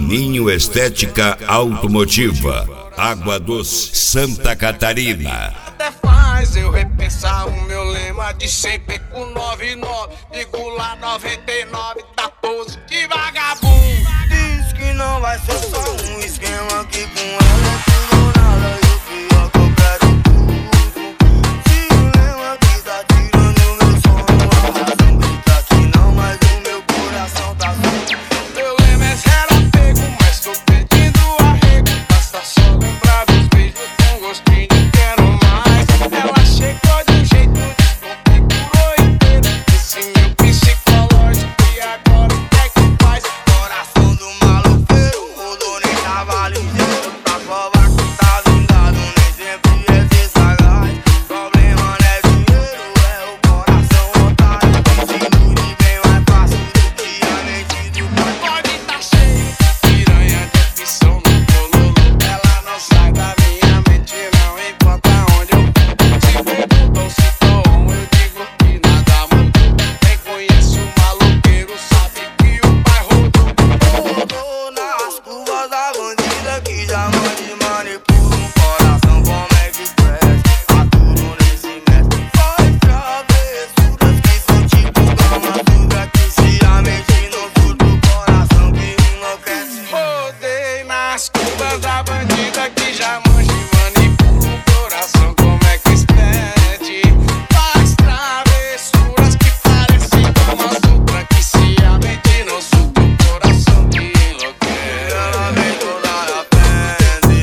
Juninho Estética Automotiva, Água Doce, Santa Catarina. Até faz eu repensar o meu lema de sempre com 99. Digo lá 99, tá pose de vagabundo. Diz que não vai ser só um esquema que com ela tudo nada. E o pior que eu quero tudo. Se o lema que tá tirando meu sono, a razão grita que não, mas o meu coração tá solto. Meu lema é zero apego, mas tô pedindo arrego. Basta só lembrar dos beijos com gostinho de quero mais. Ela chegou de um jeito, desconfigurou inteiro esse meu psicológico e agora o que é que faz? Coração do maloqueiro, rodou nem tava ligeiro. Pra provar que tá vingado, nem sempre é ser sagaz. Problema não é dinheiro, é o coração otário. Que se ilude bem mais fácil do que a mente do pai. Pode tá cheio, piranha de opção no bololô. Ela não sai da minha mente, não importa onde eu vou. Se perguntam se tô on, eu digo que nada mudou. Quem conhece o maloqueiro sabe que o pai rodou. Rodou nas curvas da bandida que já manipula um coração como é que express. Aturo nesse mestre, faz travessuras que são tipo gama suga. Que se a mente não surta o coração que enlouquece. Rodei nas curvas da bandida que já manja e manipula o coração como é que expede. Faz travessuras que parecem uma sutra. Que se a mente não surta o coração que enlouquece. Ela vem toda na frente.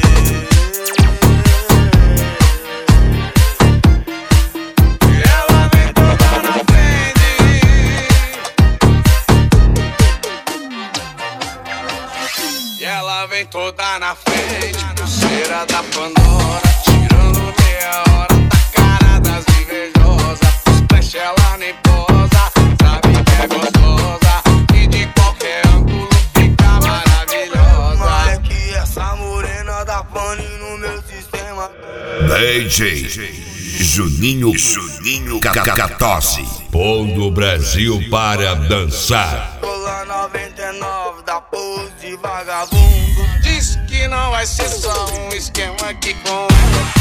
Ela vem toda na frente. E ela vem toda na frente, pulseira da Pandora, tirando meia hora da cara das invejosas. Splash ela nem posa, sabe que é gostosa e de qualquer ângulo fica maravilhosa. Mas é que essa morena dá pane no meu sistema. DJ Juninho Catossi, pondo o Brasil para dançar. Cola 99 da pose de vagabundo. Diz que não vai ser só um esquema que com ela